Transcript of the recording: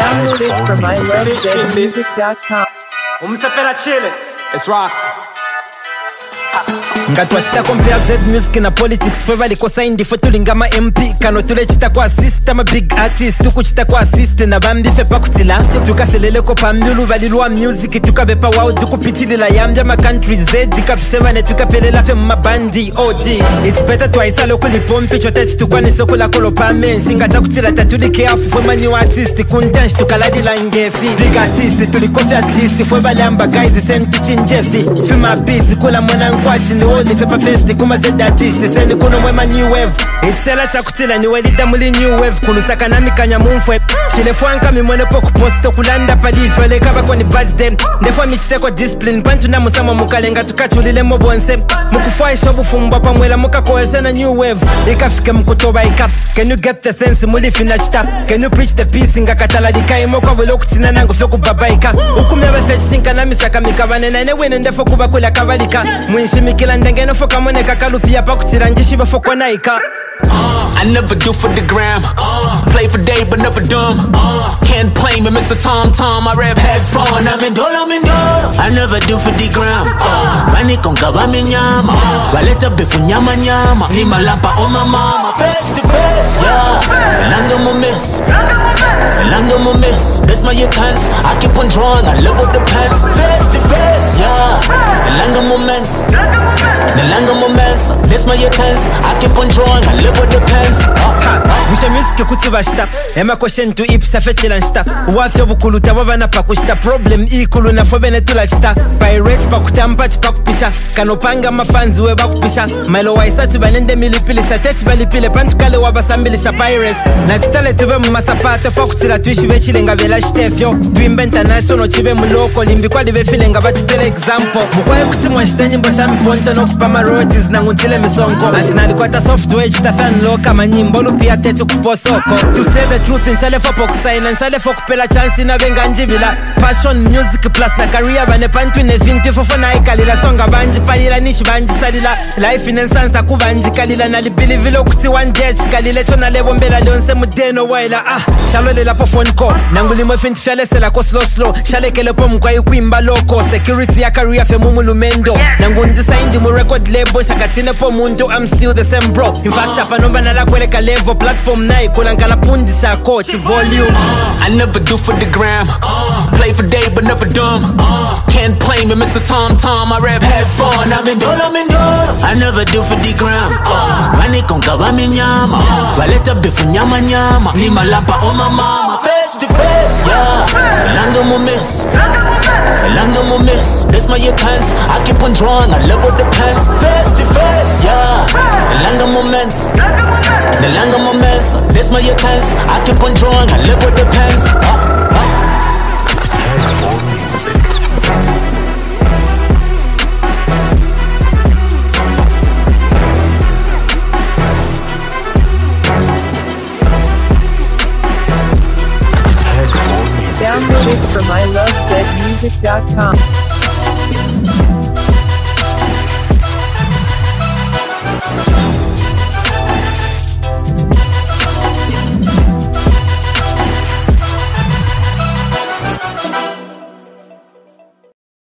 Downloaded from ilovezmusic.com. Umsapela chile. It's rocks. Ngatwachita compare Z music na politics Feva liko signed for tulinga ma MP Kano tule chita kwa assist ama big artist Tuku chita kwa assist na bambi fepa kutila Tukaselele ko pamyulu valilua music Tukabepa wao tuku pitili la yamja ma country Z Tukapseva ne tukapelela fe mabandi OG It's better twaisa loko li pompi Choteti tukwa nisoko la kolo pame Singa takutila tatuli keafu Fema new artist Kundansh tukaladi la ngefi Big artist tulikofi at least Feba liamba guys send tuchinjefi Fima beats kula mwana nkwachi ni oli fepa festi kuma zed artist Seni kuno mwema new wave Itsela chakutila ni welida muli new wave Kulusaka nami kanya mumfwe Shile fwanka mi mwene poku posto kulanda palife Lekaba kwa ni birthday Ndefwa michiteko discipline Bantu na musama mukalenga tukachulile mobonse Mukufwa ishobu fumba pa mwela muka koesha na new wave Ikafike mkutoba ikap Can you get the sense muli fina chita Can you preach the peace inga kataladika Imoka wilo kutina nangu fyoku babaika Ukumebe fetch sinka na misaka mikabane Na ine wene ndefo kuba kula kabalika Mwinshi mikila ndengeno foka mwene kakalupia pa kutiranjishi bafokwa naika I never do for the gram. Play for day but never dumb. Can't play me, Mr. Tom Tom. I rap head phone. I'm in dollar. I never do for the gram. Mani konkaba minyama. Waleta befu nyama nyama. Ni malapa on my mama. Face to face, yeah. Elanga mo miss. Bless my chance. I keep on drawing. I level the pants. Face to face, yeah. Elanga moments. Bless my chance. I keep on drawing. I level the pants. Wisha music kutuba shita Ema question to ip safetila nshita Uwafyo bukulu tababa na pakushita Problem ikulu na fobene tula shita Pirate pakutampati pakupisha Kanopanga mafanzi we bakupisha Milo waisatu banende milipilisha Teti balipile pantukale wabasambilisha Pirates Na tutale tube mumasapate pakutila tuishi vechile nga vela shitefyo Twimbe international chibe muloko Limbi kwa libe file nga batupele example Mukwae kutimwa shita nyimbo shami ponto No kupama royalties na nguntile misonko Atinali kwata software chita fan loka Manyimbo lupia tetu kuposoko To say the truth nshale fopo kusaina Nshale fopo kupela chansi na benga njivila Passion, music plus na career Bane pantu nefinti fofo na ikalila Songa banji palila nishi banji salila Life inensansa kubanji kalila Nalipili vilo kuti one day chikalile Chona lebo mbela leonse mudeno waila Shalole la po phone call Nanguli mo finti fiale sela ko slow Shale kele po mkwa yukuimba loko Security ya career fe mumulu mendo Nangundi signed mu record label Shakatine po mundo I'm still the same bro In fact hapa nomba nala kweleka level Platform nai kulankala pundi sa coach volume I never do for the gram. Play for day but never dumb. Can't play me, Mr. Tom Tom. I rap head phone. I'm in dollar. I never do for the gram. Mani konkaba minyama. Waleta befu nyama nyama. Ni malapa on my mama. Face to face, yeah. Elanga mo miss. Bless my chance. I keep on drawing. I level the pants. Face to face, yeah. Elanga moments. Bless my chance. I keep on drawing. I level the pants. Downloaded from ilovezmusic.com.